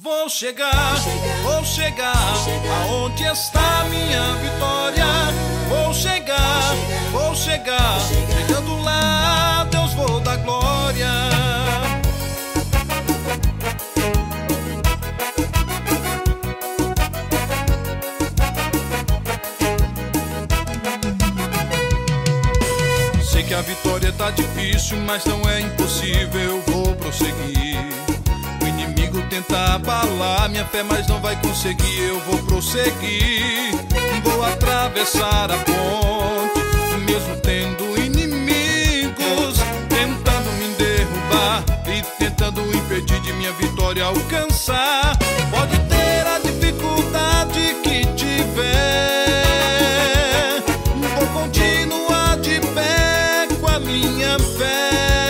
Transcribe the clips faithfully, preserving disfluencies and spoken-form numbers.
Vou chegar, vou chegar, aonde está minha vitória? Vou chegar, vou chegar, chegando lá, Deus vou dar glória. Sei que a vitória tá difícil, mas não é impossível, eu vou prosseguir. O inimigo tenta abalar minha fé, mas não vai conseguir, eu vou prosseguir. Vou atravessar a ponte, mesmo tendo inimigos tentando me derrubar e tentando impedir de minha vitória alcançar. Pode ter a dificuldade que tiver, vou continuar de pé com a minha fé.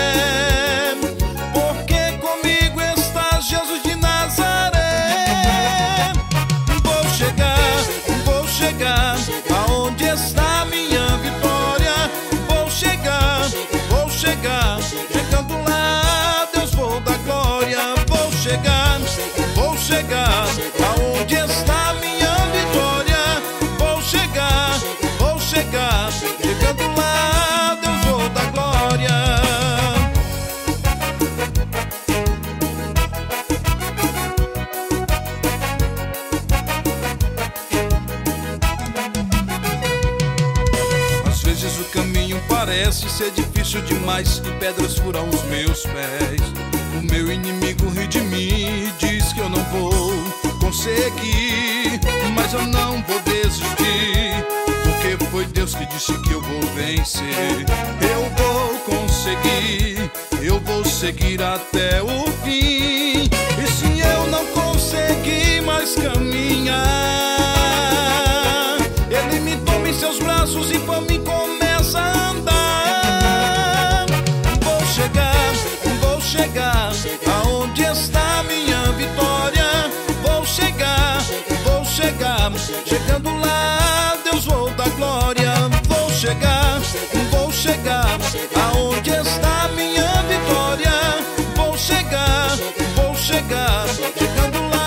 Aonde está minha vitória? Vou chegar, vou chegar, chegando lá, Deus vou dar glória. Vou chegar, vou chegar, aonde está minha vitória? Vou chegar, vou chegar, chegando lá, Deus vou dar glória. O caminho parece ser difícil demais e pedras furam os meus pés. O meu inimigo ri de mim e diz que eu não vou conseguir, mas eu não vou desistir, porque foi Deus que disse que eu vou vencer. Eu vou conseguir, eu vou seguir até o fim. E se eu não conseguir mais caminhar, Ele me toma em seus braços e por mim começa a andar. Vou chegar, vou chegar, aonde está minha vitória? Vou chegar, vou chegar, chegando lá, Deus vou dar glória. Vou chegar, vou chegar, aonde está minha vitória? Vou chegar, vou chegar, chegando lá.